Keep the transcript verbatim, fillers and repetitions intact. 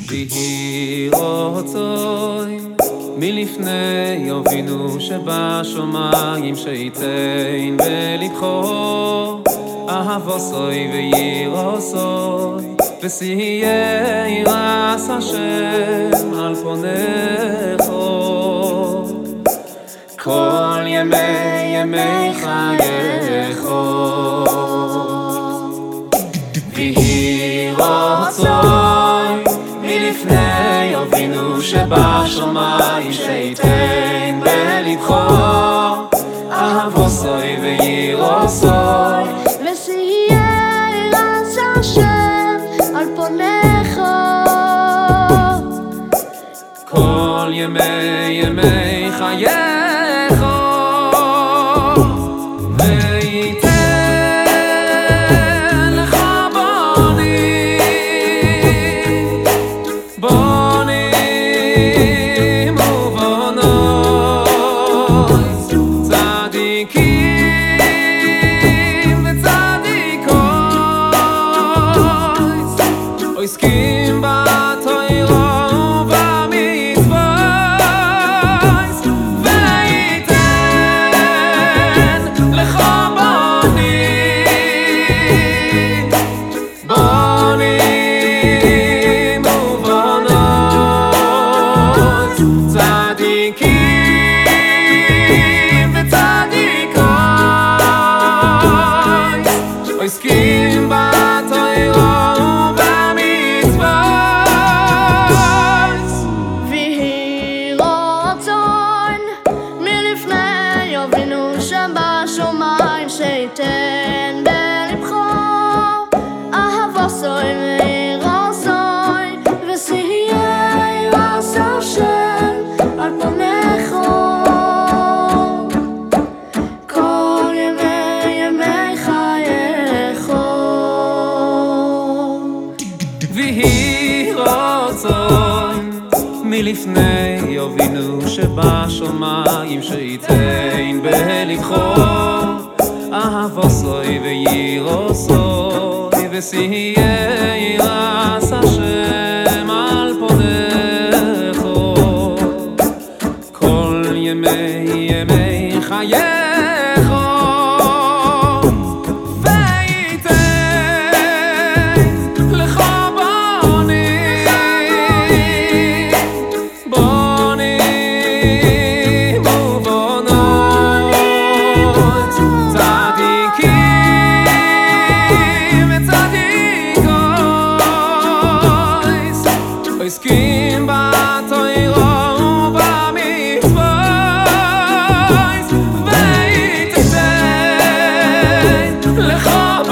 ויהי רצוי מלפני אבינו שבשמיים שייתן בלבכו אהבוסוי וירוסוי וסייע ירס השם על פונךו כל ימי ימי חייךו ויהי רצוי מלפני אבינו שבשמיים שייתן בלבכו אהבוסוי וירוסוי וסייע ירס השם על פונךו כל ימי ימי חייךו וייתן לך בונים בונים ובונות צדיקים וצדיקות עוסקים בתורה ובמצוות וייתן לך בונים בונים ובונות צדיקים וצדיקות עוסקים בתורה ובמצוות ויהי רצון מלפני אבינו שבשמיים שייתן בלבכו אהבוסוי וירוסוי וסייע ירס השם על פונךו כל ימי ימי חייךו ויהי רצון מלפני אבינו שבשמיים שייתן בלבכו אהבוסוי וירוסוי וסייע ירס השם על פונךו כל ימי ימי חייךו וייתן לך בונים בונים ובונות צדיקים וצדיקות עוסקים בתורה ובמצוות וייתן לך